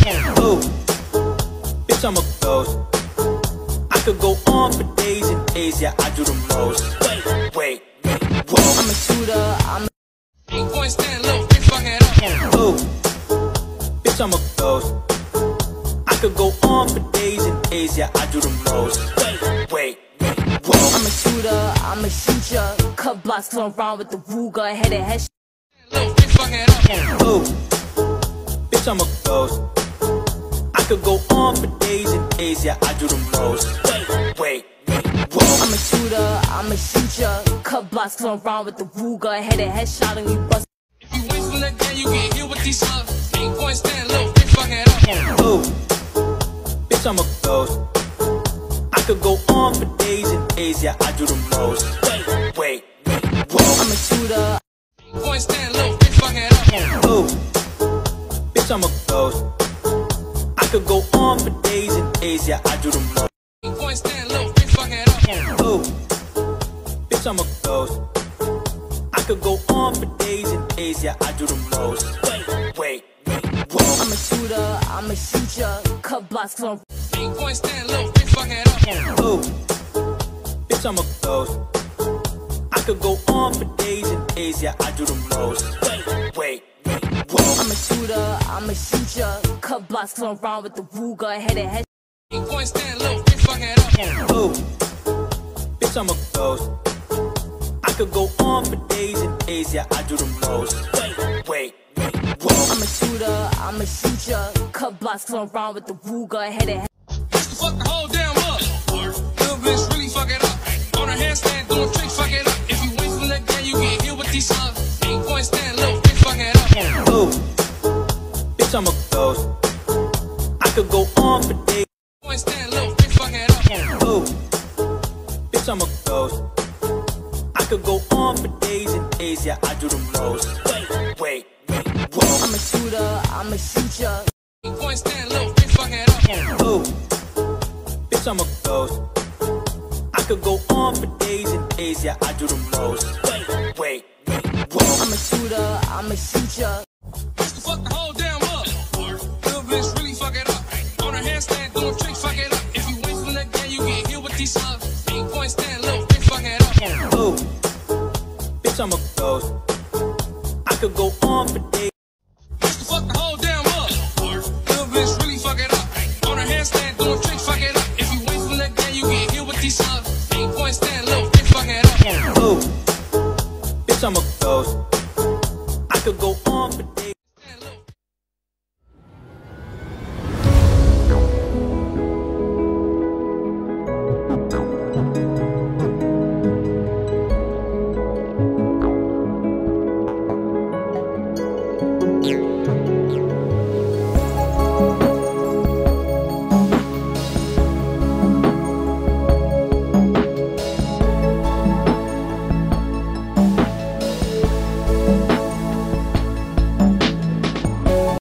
Ooh, bitch, I'm a ghost. I could go on for days and days, yeah, I do the most. Wait, whoa. I'm a shooter, I'm a... Ain't going stand low, bitch, fuck it up. Ooh, bitch, I'm a ghost. I could go on for days and days, yeah, I do the most. Wait, whoa. I'm a shooter, I'm a shooter. Cut blocks, come around with the Ruger. Head to head. Low, bitch, fuck it up. Ooh, bitch, I'm a ghost. I could go on for days and days, yeah, I do the most. Wait, whoa. I'm a shooter, I'm a shooter. Cut blocks, come around with the Ruger. Head to head shot and we bust. If you wait from the gun, you get hit with these slugs. Ain't going stand low, bitch, fuck it up. Ooh, bitch, I'm a ghost. I could go on for days and days, yeah, I do the most. Wait, whoa. I'm a shooter. Ain't going stand low, bitch, fuck it up. Ooh, bitch, I'm a ghost. I could go on for days and days, yeah, I do the most. Ain't going stand low, bitch, fuck it up. Ooh, bitch, I'm a ghost. I could go on for days and days, yeah, I do the most. Wait, whoa. I'm a shooter, I'm a shooter. Cut blocks, come Ain't going stand low, bitch, fuck it up. Ooh, bitch, I'm a ghost. I could go on for days and days, yeah, I do the most. Wait, whoa. I'm a shooter, I'm a shooter. Cut blocks, come around with the Ruger. Head to head. Ain't going stand low, bitch, fuck it up. Ooh, bitch, I'm a ghost. I could go on for days and days, yeah, I do the most. Wait, whoa. I'm a shooter, I'm a shooter. Cut blocks, come around with the Ruger. Head to head. Fuck the whole damn up. Little bitch really fuck it up. On her handstand doing tricks, fuck it up. If you wait from the gun, you get hit with these slugs. Ain't going stand low, bitch, fuck it up. Ooh, bitch, I'm a ghost. I could go on for days. Going stand low, bitch, fuck it up. Ooh, bitch, I'm a ghost. I could go on for days and days, yeah, I do the most. Wait, whoa. I'm a shooter, I'm a shooter. Ain't going stand low, bitch, fuck it up. Ooh, bitch, I'm a ghost. I could go on for days and days, yeah, I do the most. Wait, whoa. I'm a shooter, I'm a shooter.